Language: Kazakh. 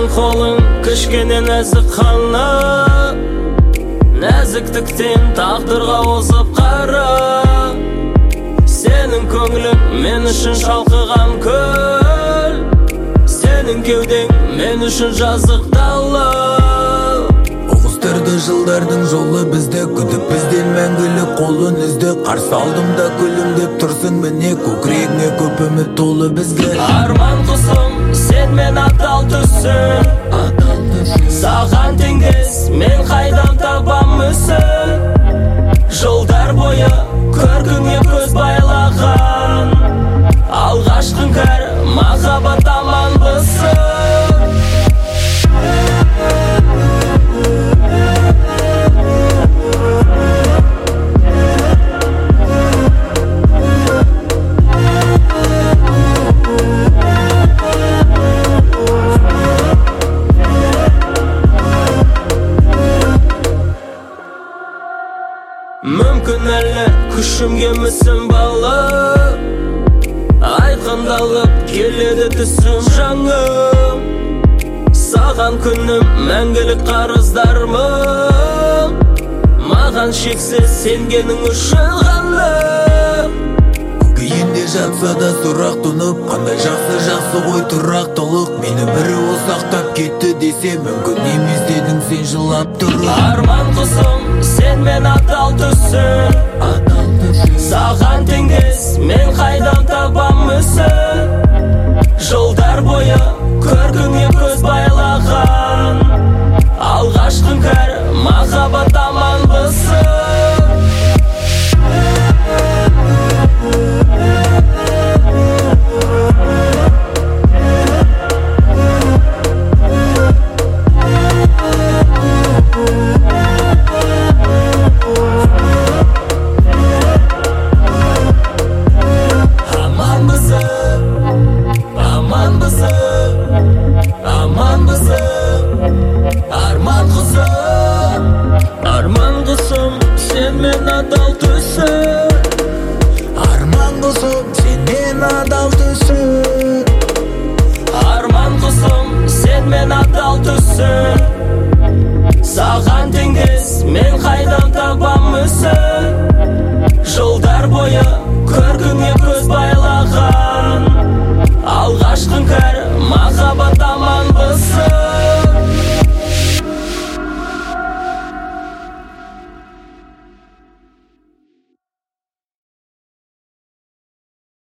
қолың кішкене нәзік қана, нәзіктіктен тағдырға озып қара. Сенің көңілің мен үшін шалқыған көл, сенің кеудең мен үшін жазық дала. Оғыстырды жылдардың жолы бізді, күтіп бізден мәңгілік қолын үзді. Қарсы алдымда күлімдеп тұрсың міне, көкірегіңе көп үміт толы бізге. Арман құсым, сен мен адал түсің, саған теңдес мен қайдан табам мүсін. Жылдар бойы көркіңе көз байлаған, алғашқын кәр махаббат аманбысың. Мүмкін әлі күшімге мүсін балы, айқындалып келеді түсім жаңым. Саған күнім мәңгілік қарыздармы, маған шексіз сенгенің үшін ғана. Көкейінде жатса да сұрақ тұнып, қандай жақсы ғой тұрақтылық. Мені бірі осақтап кетті десе, мүмкін емес дедің сен жылап тұрып. Арман құсым, сен мен адал түсің, саған теңдес мен қайдан табам мүсін. Жылдар бойы көркіңе көз байлаған, алғашқын кәр махаббат аманбысың. Арман құсым, сен мен адал түсің.